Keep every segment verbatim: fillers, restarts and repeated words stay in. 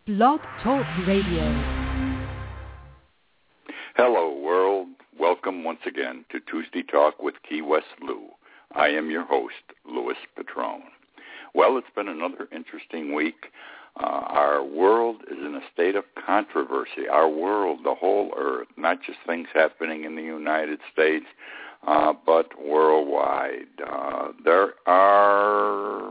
Blog Talk Radio. Hello, world. Welcome once again to Tuesday Talk with Key West Lou. I am your host, Louis Patrone. Well, it's been another interesting week. Uh, our world is in a state of controversy. Our world, the whole earth, not just things happening in the United States, uh, but worldwide. Uh, there are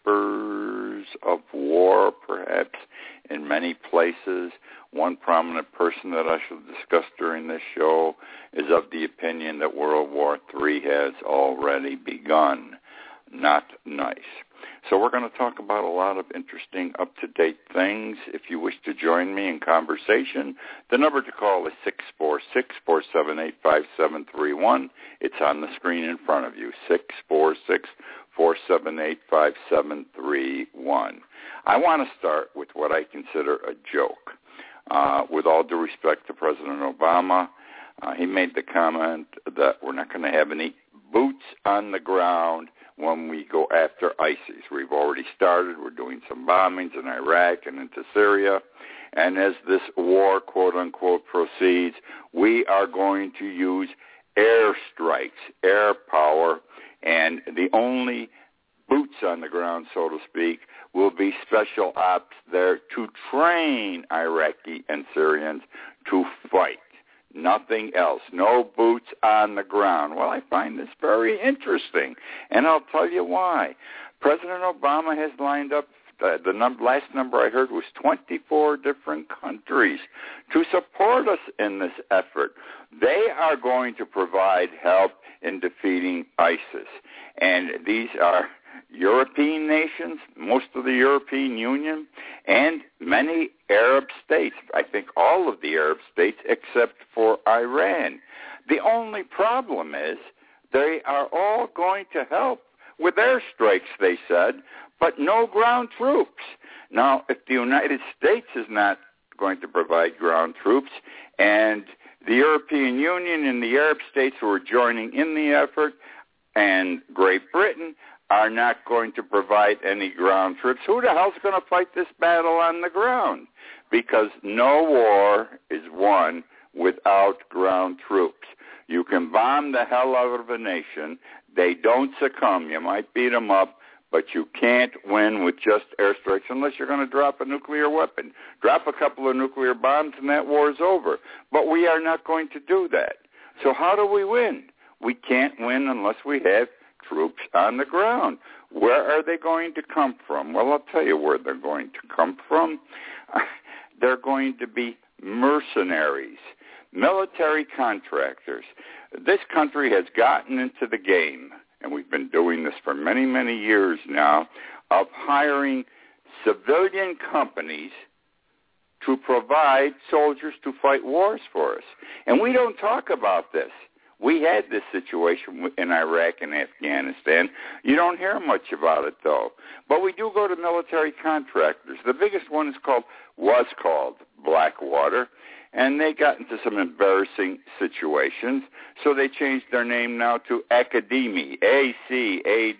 whispers of war, perhaps, in many places. One prominent person that I shall discuss during this show is of the opinion that World War Three has already begun. Not nice. So we're going to talk about a lot of interesting, up-to-date things. If you wish to join me in conversation, the number to call is six four six, four seven eight, five seven three one. It's on the screen in front of you, six four six, four seven eight, five seven three one. I want to start with what I consider a joke. Uh, with all due respect to President Obama, uh, he made the comment that we're not going to have any boots on the ground when we go after ISIS. We've already started. We're doing some bombings in Iraq and into Syria. And as this war, quote-unquote, proceeds, we are going to use air strikes, air power, and the only boots on the ground, so to speak, will be special ops there to train Iraqi and Syrians to fight. Nothing else. No boots on the ground. Well, I find this very interesting, and I'll tell you why. President Obama has lined up, uh, the num- last number I heard was twenty-four different countries to support us in this effort. They are going to provide help in defeating ISIS, and these are European nations, most of the European Union, and many Arab states. I think all of the Arab states except for Iran. The only problem is they are all going to help with airstrikes, they said, but no ground troops. Now, if the United States is not going to provide ground troops, and the European Union and the Arab states who are joining in the effort, and Great Britain are not going to provide any ground troops, who the hell's going to fight this battle on the ground? Because no war is won without ground troops. You can bomb the hell out of a nation. They don't succumb. You might beat them up, but you can't win with just airstrikes unless you're going to drop a nuclear weapon. Drop a couple of nuclear bombs and that war's over. But we are not going to do that. So how do we win? We can't win unless we have troops on the ground. Where are they going to come from? Well, I'll tell you where they're going to come from. They're going to be mercenaries, military contractors. This country has gotten into the game, and we've been doing this for many, many years now, of hiring civilian companies to provide soldiers to fight wars for us. And we don't talk about this. We had this situation in Iraq and Afghanistan. You don't hear much about it, though. But we do go to military contractors. The biggest one is called, was called Blackwater, and they got into some embarrassing situations. So they changed their name now to Academi, A C A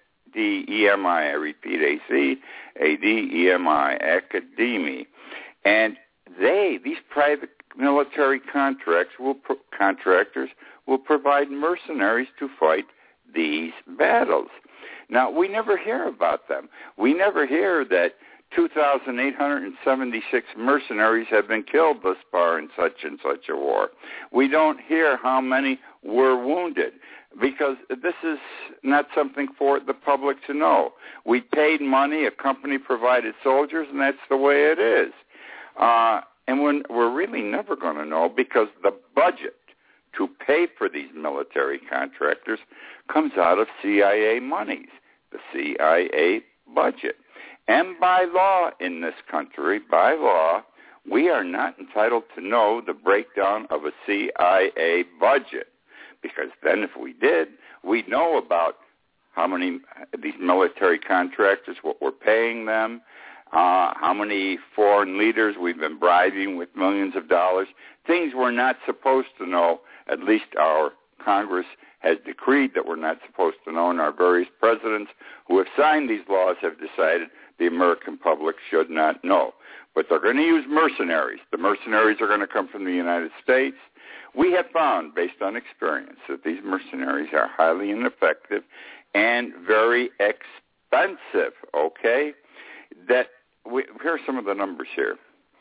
D E M I. I repeat, A C A D E M I, Academi. And they, these private military contracts will pro- contractors will provide mercenaries to fight these battles. Now, we never hear about them. We never hear that two thousand eight hundred seventy-six mercenaries have been killed thus far in such and such a war. We don't hear how many were wounded, because this is not something for the public to know. We paid money, a company provided soldiers, and that's the way it is. Uh, and we're, we're really never going to know, because the budget to pay for these military contractors comes out of C I A monies, the C I A budget. And by law in this country, by law, we are not entitled to know the breakdown of a C I A budget, because then if we did, we'd know about how many of these military contractors, what we're paying them, uh, how many foreign leaders we've been bribing with millions of dollars, things we're not supposed to know. At least our Congress has decreed that we're not supposed to know, and our various presidents who have signed these laws have decided the American public should not know. But they're going to use mercenaries. The mercenaries are going to come from the United States. We have found, based on experience, that these mercenaries are highly ineffective and very expensive, okay? That we, here are some of the numbers here.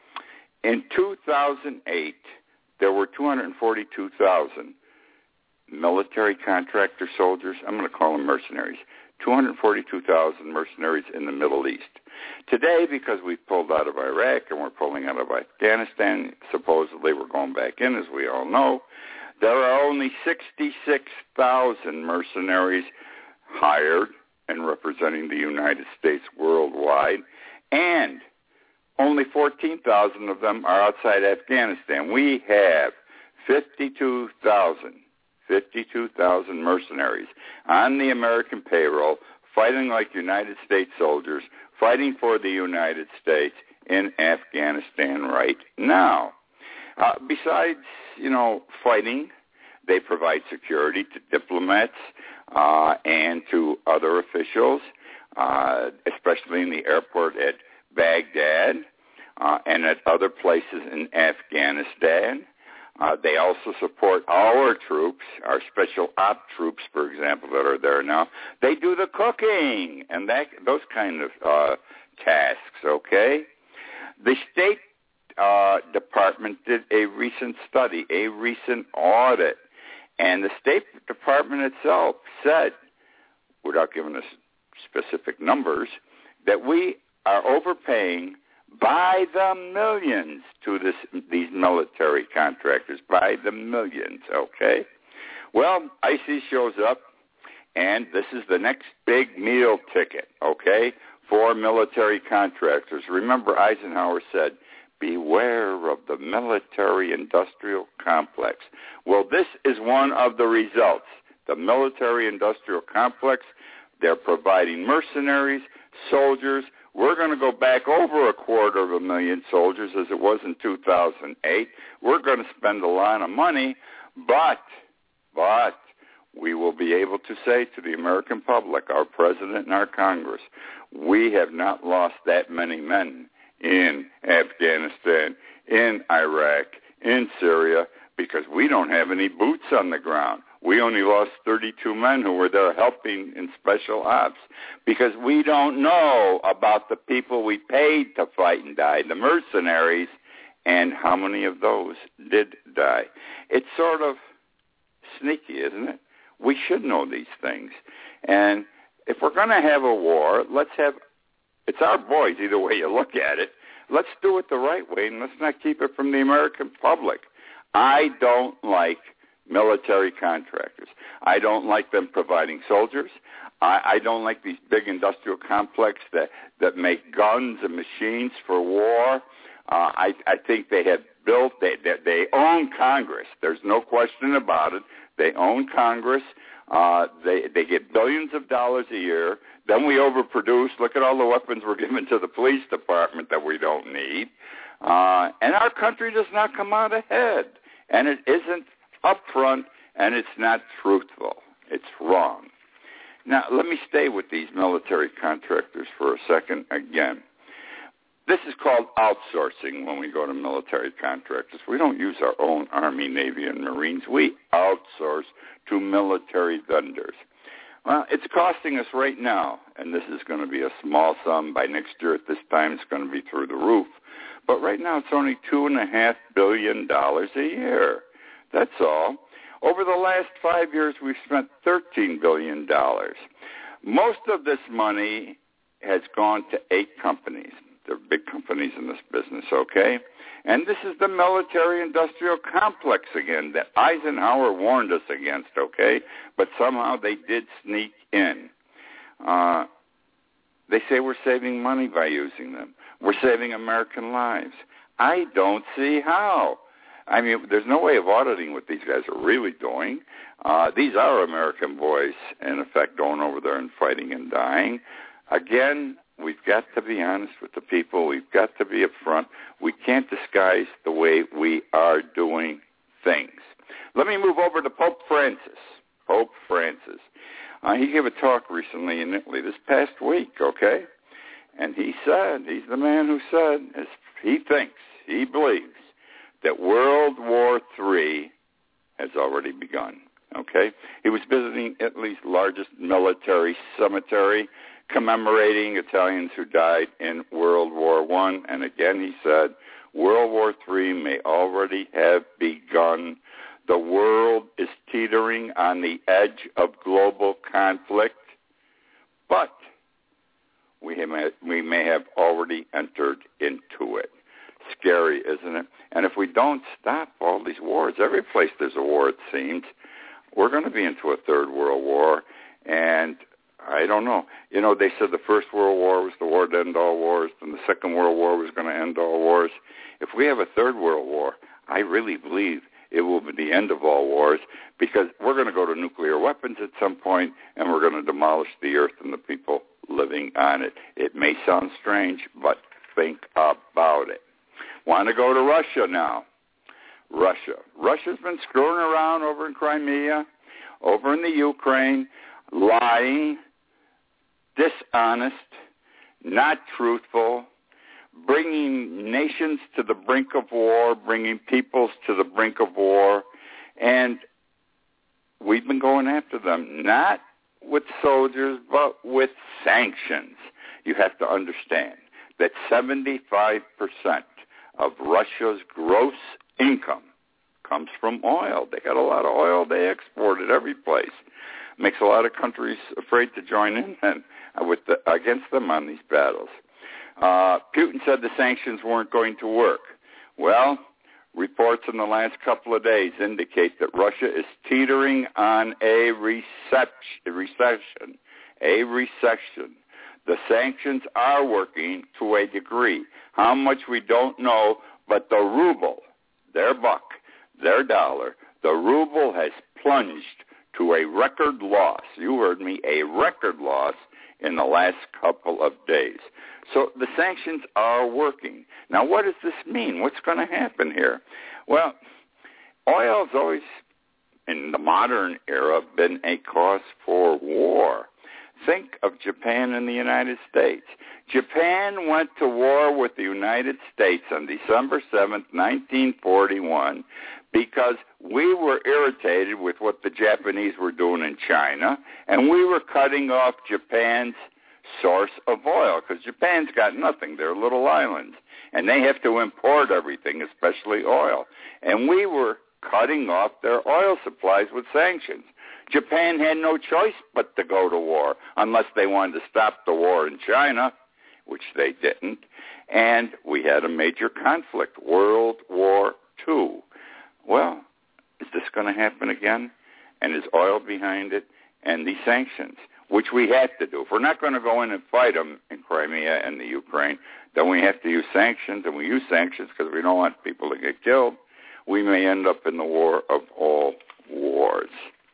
In two thousand eight, there were two hundred forty-two thousand military contractor soldiers. I'm going to call them mercenaries. two hundred forty-two thousand mercenaries in the Middle East. Today, because we've pulled out of Iraq and we're pulling out of Afghanistan, supposedly we're going back in, as we all know, there are only sixty-six thousand mercenaries hired and representing the United States worldwide, and only fourteen thousand of them are outside Afghanistan. We have fifty-two thousand, fifty-two thousand mercenaries on the American payroll, fighting like United States soldiers, fighting for the United States in Afghanistan right now. Uh, besides, you know, fighting, they provide security to diplomats uh, and to other officials, uh, especially in the airport at Baghdad uh, and at other places in Afghanistan. Uh, they also support our troops, our special op troops, for example, that are there now. They do the cooking and that those kind of uh, tasks, okay? The State uh, Department did a recent study, a recent audit, and the State Department itself said, without giving us specific numbers, that we are overpaying by the millions to this, these military contractors, by the millions, okay? Well, ICE shows up, and this is the next big meal ticket, okay, for military contractors. Remember, Eisenhower said, beware of the military-industrial complex. Well, this is one of the results. The military-industrial complex, they're providing mercenaries, soldiers. We're going to go back over a quarter of a million soldiers as it was in two thousand eight. We're going to spend a lot of money, but, but we will be able to say to the American public, our president and our Congress, we have not lost that many men in Afghanistan, in Iraq, in Syria, because we don't have any boots on the ground. We only lost thirty-two men who were there helping in special ops because we don't know about the people we paid to fight and die, the mercenaries, and how many of those did die. It's sort of sneaky, isn't it? We should know these things. And if we're going to have a war, let's have, it's our boys either way you look at it. Let's do it the right way, and let's not keep it from the American public. I don't like military contractors. I don't like them providing soldiers. I, I don't like these big industrial complexes that, that make guns and machines for war. Uh, I, I think they have built, they, they, they own Congress. There's no question about it. They own Congress. Uh, they, they get billions of dollars a year. Then we overproduce. Look at all the weapons we're giving to the police department that we don't need. Uh, and our country does not come out ahead. And it isn't upfront, and it's not truthful. It's wrong. Now, let me stay with these military contractors for a second again. This is called outsourcing when we go to military contractors. We don't use our own Army, Navy, and Marines. We outsource to military vendors. Well, it's costing us right now, and this is going to be a small sum. By next year at this time, it's going to be through the roof. But right now, it's only two point five billion dollars a year. That's all. Over the last five years, we've spent thirteen billion dollars. Most of this money has gone to eight companies. They're big companies in this business, okay? And this is the military-industrial complex again that Eisenhower warned us against, okay? But somehow they did sneak in. Uh, they say we're saving money by using them. We're saving American lives. I don't see how. I mean, there's no way of auditing what these guys are really doing. Uh, these are American boys, in effect, going over there and fighting and dying. Again, we've got to be honest with the people. We've got to be upfront. We can't disguise the way we are doing things. Let me move over to Pope Francis. Pope Francis. Uh, he gave a talk recently in Italy this past week, okay? And he said, he's the man who said, he thinks, he believes that World War Three has already begun, okay? He was visiting Italy's largest military cemetery, commemorating Italians who died in World War One. And again, he said, World War Three may already have begun. The world is teetering on the edge of global conflict, but we may, we may have already entered into it. Scary, isn't it? And if we don't stop all these wars, every place there's a war, it seems, we're going to be into a third world war. And I don't know. You know, they said the First World War was the war to end all wars, and the Second World War was going to end all wars. If we have a third world war, I really believe it will be the end of all wars, because we're going to go to nuclear weapons at some point, and we're going to demolish the earth and the people living on it. It may sound strange, but think about it. Want to go to Russia now. Russia. Russia's been screwing around over in Crimea, over in the Ukraine, lying, dishonest, not truthful, bringing nations to the brink of war, bringing peoples to the brink of war, and we've been going after them, not with soldiers, but with sanctions. You have to understand that seventy-five percent of Russia's gross income comes from oil. They got a lot of oil. They export it every place. Makes a lot of countries afraid to join in and with the, against them on these battles. Uh, Putin said the sanctions weren't going to work. Well, reports in the last couple of days indicate that Russia is teetering on a recession. A recession. The sanctions are working to a degree. How much we don't know, but the ruble, their buck, their dollar, the ruble has plunged to a record loss. You heard me, a record loss in the last couple of days. So the sanctions are working. Now, what does this mean? What's going to happen here? Well, oil's always, in the modern era, been a cause for war. Think of Japan and the United States. Japan went to war with the United States on December seventh, nineteen forty-one, because we were irritated with what the Japanese were doing in China, and we were cutting off Japan's source of oil, because Japan's got nothing. They're little islands, and they have to import everything, especially oil. And we were cutting off their oil supplies with sanctions. Japan had no choice but to go to war unless they wanted to stop the war in China, which they didn't. And we had a major conflict, World War Two. Well, is this going to happen again? And is oil behind it? And these sanctions, which we have to do. If we're not going to go in and fight them in Crimea and the Ukraine, then we have to use sanctions, and we use sanctions because we don't want people to get killed. We may end up in the war of all wars.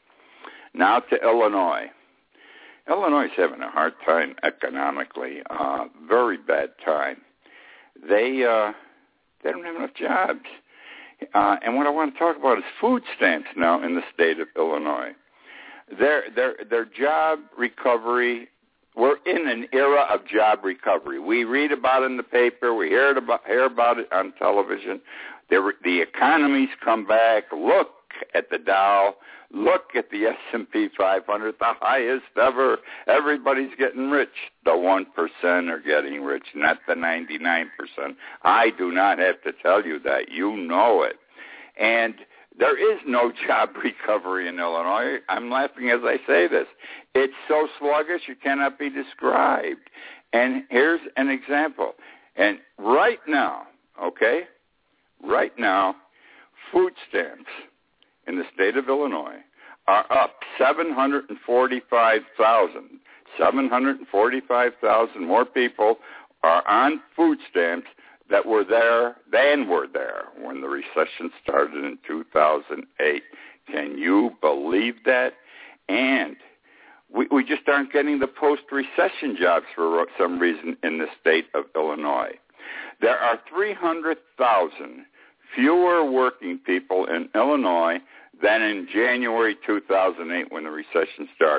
Now to Illinois. Illinois is having a hard time economically, uh, very bad time. They uh, they don't have enough jobs. Uh, and what I want to talk about is food stamps now in the state of Illinois. Their their their job recovery. We're in an era of job recovery. We read about it in the paper. We hear it about hear about it on television. The the economy's come back. Look at the Dow. Look at the S and P five hundred, the highest ever. Everybody's getting rich. The one percent are getting rich, not the ninety-nine percent. I do not have to tell you that. You know it. And there is no job recovery in Illinois. I'm laughing as I say this. It's so sluggish it cannot be described. And here's an example. And right now, okay, right now, food stamps in the state of Illinois are up seven hundred forty-five thousand. seven hundred forty-five thousand more people are on food stamps that were there than were there when the recession started in two thousand eight. Can you believe that? And we, we just aren't getting the post-recession jobs for some reason in the state of Illinois. There are three hundred thousand fewer working people in Illinois than in January two thousand eight when the recession started.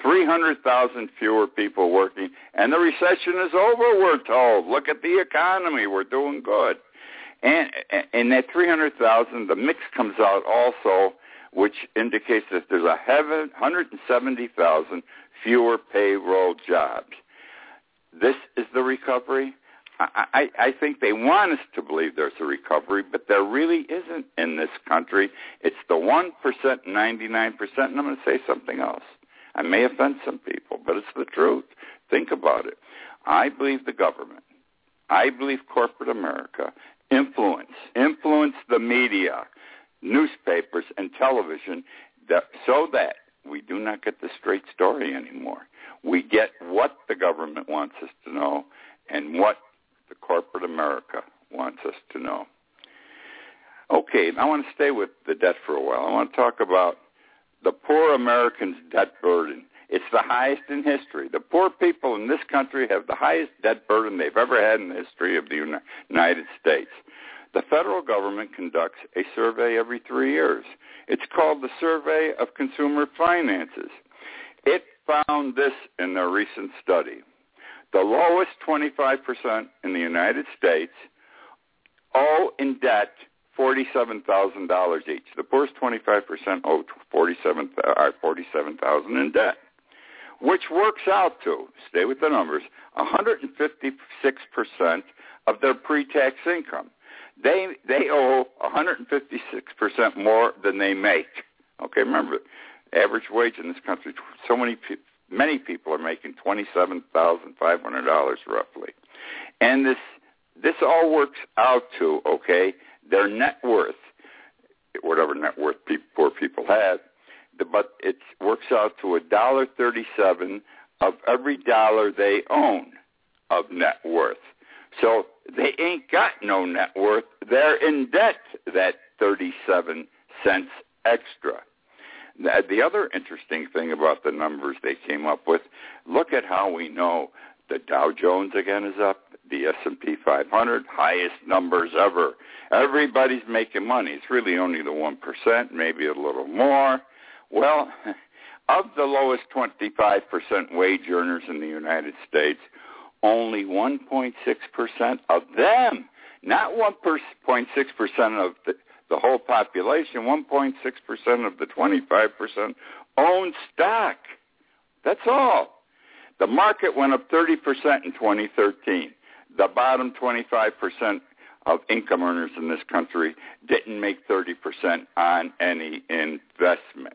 three hundred thousand fewer people working, and the recession is over, we're told. Look at the economy. We're doing good. And in that three hundred thousand, the mix comes out also, which indicates that there's a one hundred seventy thousand fewer payroll jobs. This is the recovery. I, I, I think they want us to believe there's a recovery, but there really isn't in this country. It's the one percent, ninety-nine percent, and I'm going to say something else. I may offend some people, but it's the truth. Think about it. I believe the government, I believe corporate America influence, influence the media, newspapers, and television that, so that we do not get the straight story anymore. We get what the government wants us to know and what the corporate America wants us to know. Okay, I want to stay with the debt for a while. I want to talk about the poor Americans' debt burden. It's the highest in history. The poor people in this country have the highest debt burden they've ever had in the history of the United States. The federal government conducts a survey every three years. It's called the Survey of Consumer Finances. It found this in their recent study. The lowest twenty-five percent in the United States owe in debt forty-seven thousand dollars each. The poorest twenty-five percent owe forty-seven thousand dollars in debt, which works out to, stay with the numbers, one hundred fifty-six percent of their pre-tax income. They they owe one hundred fifty-six percent more than they make. Okay, remember, average wage in this country, so many people, many people are making twenty-seven thousand five hundred dollars roughly. And this this all works out to, okay, their net worth, whatever net worth people, poor people have, but it works out to one dollar thirty-seven of every dollar they own of net worth. So they ain't got no net worth. They're in debt, that thirty-seven cents extra. The other interesting thing about the numbers they came up with, look at how we know the Dow Jones again is up, the S and P five hundred, highest numbers ever. Everybody's making money. It's really only the one percent, maybe a little more. Well, of the lowest twenty-five percent wage earners in the United States, only one point six percent of them, not one point six percent of the, the whole population, one point six percent of the twenty-five percent own stock. That's all. The market went up thirty percent in twenty thirteen. The bottom twenty-five percent of income earners in this country didn't make thirty percent on any investment.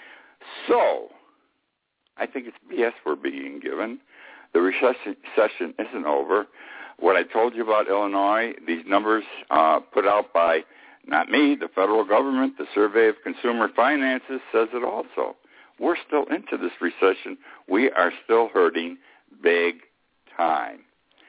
So, I think it's B S we're being given. The recession isn't over. What I told you about Illinois, these numbers uh, put out by, not me, the federal government, the Survey of Consumer Finances says it also. We're still into this recession. We are still hurting big time.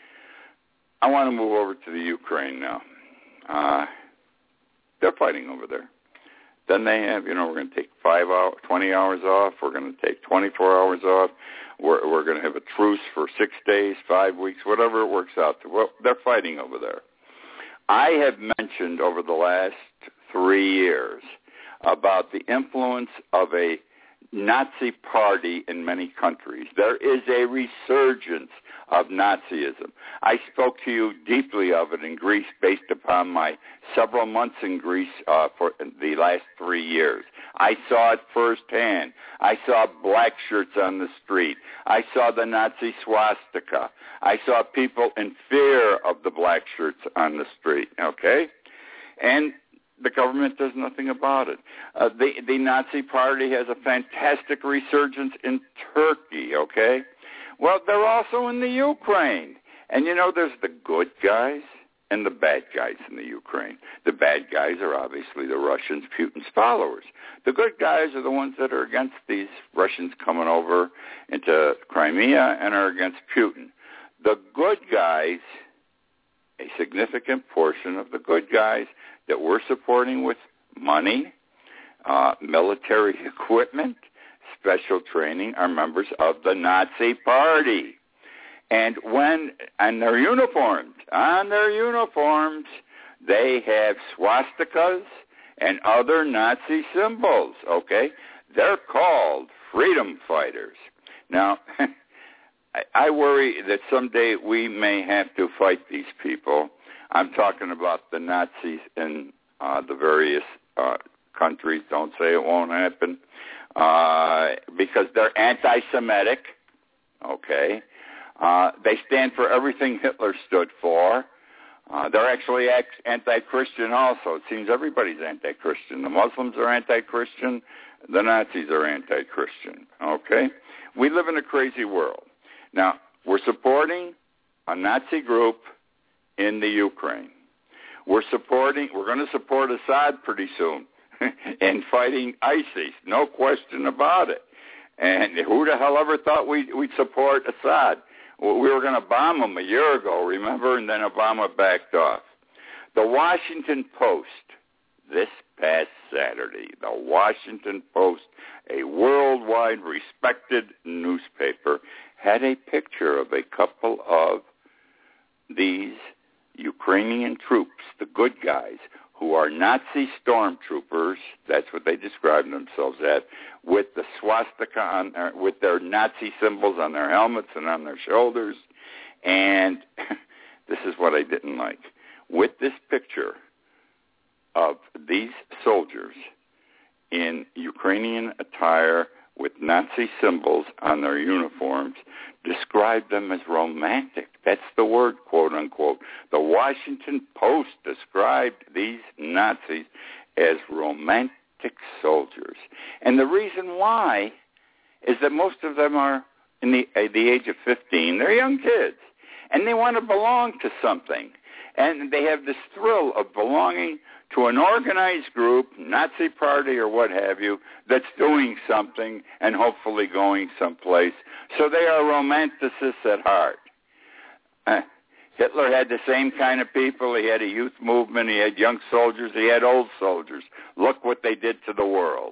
I want to move over to the Ukraine now. Uh, they're fighting over there. Then they have, you know, we're going to take five hours, twenty hours off. We're going to take twenty-four hours off. We're, we're going to have a truce for six days, five weeks, whatever it works out to. Well, they're fighting over there. I have mentioned over the last three years about the influence of a Nazi party in many countries. There is a resurgence of Nazism. I spoke to you deeply of it in Greece based upon my several months in Greece uh, for the last three years. I saw it firsthand. I saw black shirts on the street. I saw the Nazi swastika. I saw people in fear of the black shirts on the street, okay? And the government does nothing about it. Uh, the, the Nazi party has a fantastic resurgence in Turkey, okay? Well, they're also in the Ukraine. And, you know, there's the good guys and the bad guys in the Ukraine. The bad guys are obviously the Russians, Putin's followers. The good guys are the ones that are against these Russians coming over into Crimea and are against Putin. The good guys, a significant portion of the good guys that we're supporting with money, uh, military equipment, special training, are members of the Nazi Party. And when, on their uniforms, on their uniforms, they have swastikas and other Nazi symbols, okay? They're called freedom fighters. Now, I worry that someday we may have to fight these people. I'm talking about the Nazis in uh, the various uh, countries. Don't say it won't happen. Uh, because they're anti-Semitic, okay? Uh, they stand for everything Hitler stood for. Uh, they're actually anti-Christian also. It seems everybody's anti-Christian. The Muslims are anti-Christian. The Nazis are anti-Christian, okay? We live in a crazy world. Now, we're supporting a Nazi group in the Ukraine. We're supporting, we're going to support Assad pretty soon in fighting ISIS, no question about it. And who the hell ever thought we'd, we'd support Assad? Well, we were going to bomb him a year ago, remember, and then Obama backed off. The Washington Post, this past Saturday, the Washington Post, a worldwide respected newspaper, had a picture of a couple of these Ukrainian troops, the good guys, who are Nazi stormtroopers, that's what they describe themselves as, with the swastika on their, with their Nazi symbols on their helmets and on their shoulders. And this is what I didn't like. With this picture of these soldiers in Ukrainian attire with Nazi symbols on their uniforms, described them as romantic. That's the word, quote unquote. The Washington Post described these Nazis as romantic soldiers. And the reason why is that most of them are in the, uh, the age of fifteen. They're young kids. And they want to belong to something. And they have this thrill of belonging to an organized group, Nazi party or what have you, that's doing something and hopefully going someplace. So they are romanticists at heart. Uh, Hitler had the same kind of people. He had a youth movement. He had young soldiers. He had old soldiers. Look what they did to the world.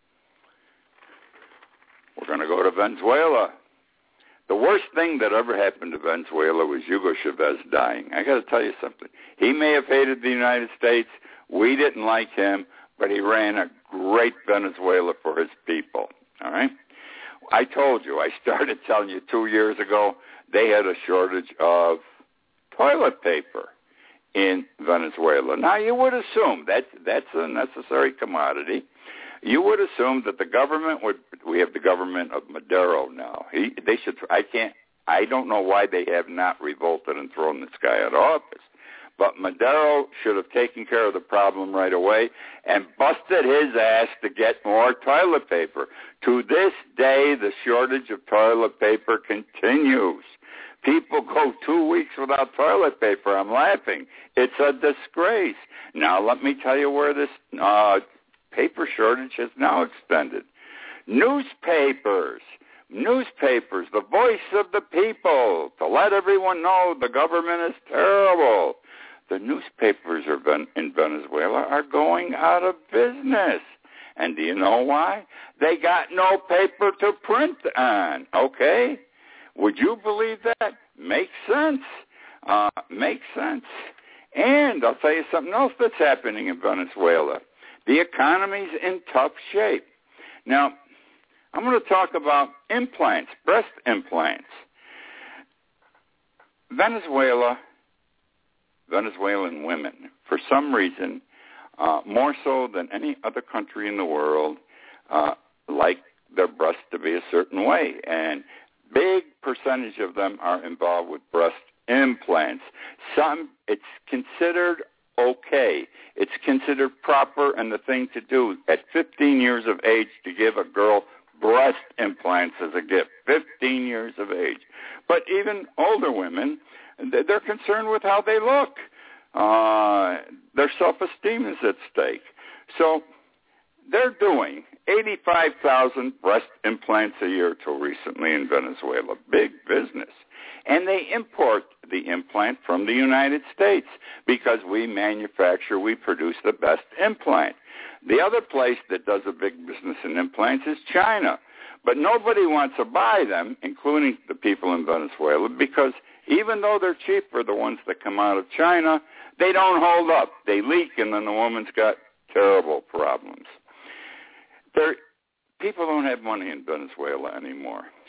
We're going to go to Venezuela. The worst thing that ever happened to Venezuela was Hugo Chavez dying. I got to tell you something. He may have hated the United States. We didn't like him, but he ran a great Venezuela for his people. All right? I told you, I started telling you two years ago, they had a shortage of toilet paper in Venezuela. Now, you would assume that that's a necessary commodity. You would assume that the government would, we have the government of Maduro now. He, they should, I can't, I don't know why they have not revolted and thrown this guy out of office. But Maduro should have taken care of the problem right away and busted his ass to get more toilet paper. To this day, the shortage of toilet paper continues. People go two weeks without toilet paper. I'm laughing. It's a disgrace. Now, let me tell you where this uh, paper shortage has now extended. Newspapers. Newspapers, the voice of the people, to let everyone know the government is terrible. The newspapers are in Venezuela are going out of business. And do you know why? They got no paper to print on, okay? Would you believe that? Makes sense. Uh, makes sense. And I'll tell you something else that's happening in Venezuela. The economy's in tough shape. Now, I'm going to talk about implants, breast implants. Venezuela, Venezuelan women, for some reason, uh, more so than any other country in the world, uh, like their breasts to be a certain way. And big percentage of them are involved with breast implants. Some, it's considered okay. It's considered proper and the thing to do at fifteen years of age to give a girl breast implants as a gift, fifteen years of age. But even older women, they're concerned with how they look. Uh, their self-esteem is at stake. So they're doing eighty-five thousand breast implants a year till recently in Venezuela. Big business. And they import the implant from the United States because we manufacture, we produce the best implant. The other place that does a big business in implants is China. But nobody wants to buy them, including the people in Venezuela, because even though they're cheaper, the ones that come out of China, they don't hold up. They leak, and then the woman's got terrible problems. There, people don't have money in Venezuela anymore.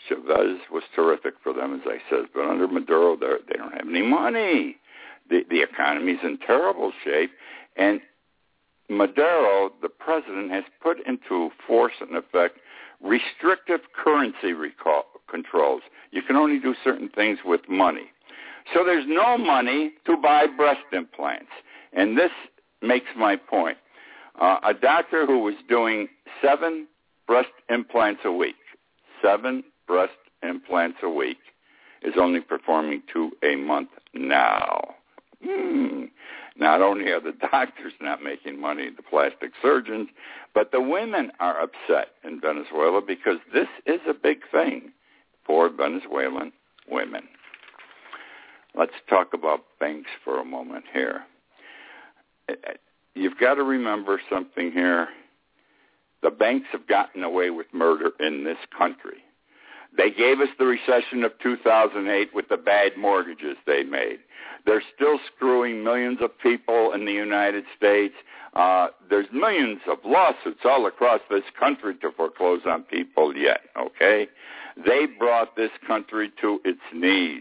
Chavez was terrific for them, as I said, but under Maduro, they don't have any money. The, the economy's in terrible shape, and Maduro, the president, has put into force and effect restrictive currency recall, controls. You can only do certain things with money. So there's no money to buy breast implants. And this makes my point. Uh, a doctor who was doing seven breast implants a week, seven breast implants a week, is only performing two a month now. Hmm. Not only are the doctors not making money, the plastic surgeons, but the women are upset in Venezuela because this is a big thing for Venezuelan women. Let's talk about banks for a moment here. You've got to remember something here. The banks have gotten away with murder in this country. They gave us the recession of two thousand eight with the bad mortgages they made. They're still screwing millions of people in the United States. Uh, there's millions of lawsuits all across this country to foreclose on people yet, okay? They brought this country to its knees,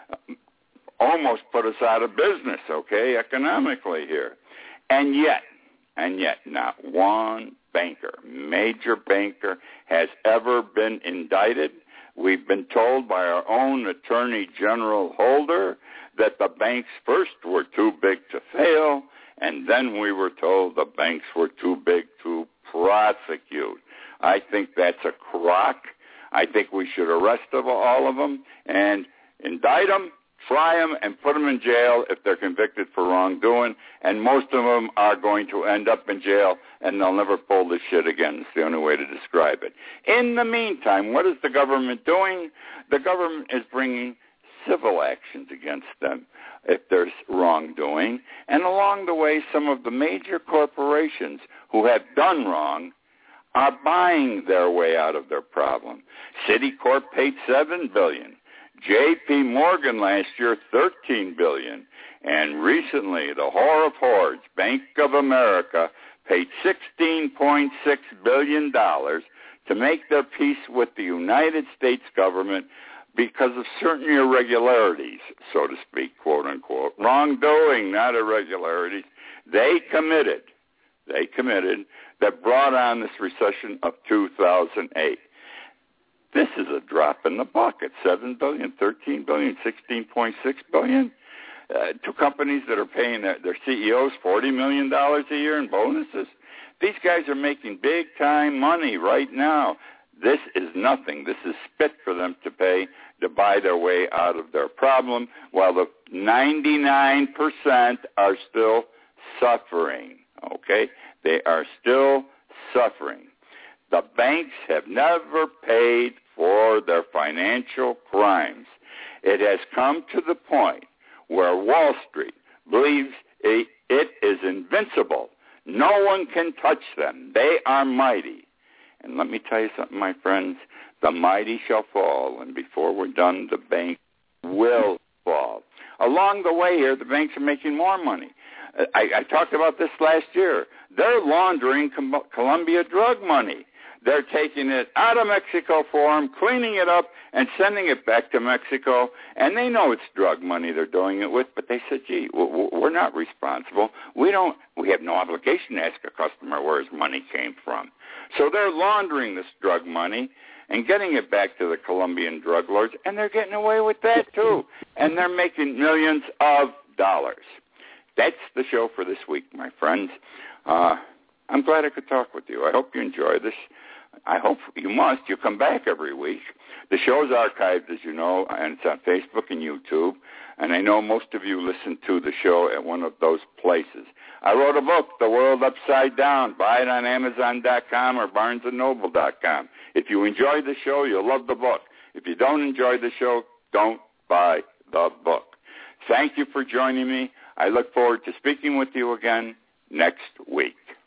almost put us out of business, okay, economically here. And yet, and yet, not one banker, major banker, has ever been indicted. We've been told by our own Attorney General Holder that the banks first were too big to fail, and then we were told the banks were too big to prosecute. I think that's a crock. I think we should arrest all of them and indict them, try them, and put them in jail if they're convicted for wrongdoing, and most of them are going to end up in jail, and they'll never pull this shit again. It's the only way to describe it. In the meantime, what is the government doing? The government is bringing civil actions against them if there's wrongdoing, and along the way, some of the major corporations who have done wrong are buying their way out of their problem. Citicorp paid seven billion dollars. J P. Morgan last year, thirteen billion dollars. And recently, the whore of whores, Bank of America, paid sixteen point six billion dollars to make their peace with the United States government because of certain irregularities, so to speak, quote unquote. Wrongdoing, not irregularities. They committed, they committed, that brought on this recession of two thousand eight. This is a drop in the bucket. seven billion dollars, thirteen billion dollars, sixteen point six billion dollars. Uh, to companies that are paying their, their C E Os forty million dollars a year in bonuses. These guys are making big-time money right now. This is nothing. This is spit for them to pay to buy their way out of their problem, while the ninety-nine percent are still suffering, okay? They are still suffering. The banks have never paid for their financial crimes. It has come to the point where Wall Street believes it is invincible. No one can touch them. They are mighty. And let me tell you something, my friends. The mighty shall fall, and before we're done, the bank will fall. Along the way here, the banks are making more money. I, I talked about this last year. They're laundering Com- Colombia drug money. They're taking it out of Mexico for them, cleaning it up, and sending it back to Mexico. And they know it's drug money they're doing it with, but they said, gee, we're not responsible. We don't. We have no obligation to ask a customer where his money came from. So they're laundering this drug money and getting it back to the Colombian drug lords, and they're getting away with that, too. And they're making millions of dollars. That's the show for this week, my friends. Uh, I'm glad I could talk with you. I hope you enjoy this. I hope you must. You come back every week. The show's archived, as you know, and it's on Facebook and YouTube. And I know most of you listen to the show at one of those places. I wrote a book, The World Upside Down. Buy it on Amazon dot com or Barnes and Noble dot com. If you enjoy the show, you'll love the book. If you don't enjoy the show, don't buy the book. Thank you for joining me. I look forward to speaking with you again next week.